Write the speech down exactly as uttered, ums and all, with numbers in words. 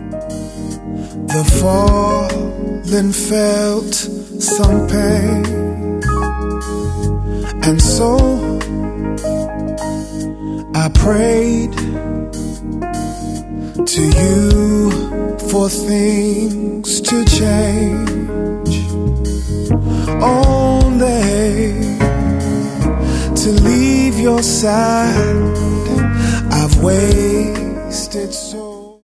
The fallen felt some pain, and so I prayed to you for things to change, only to leave your side. I've wasted so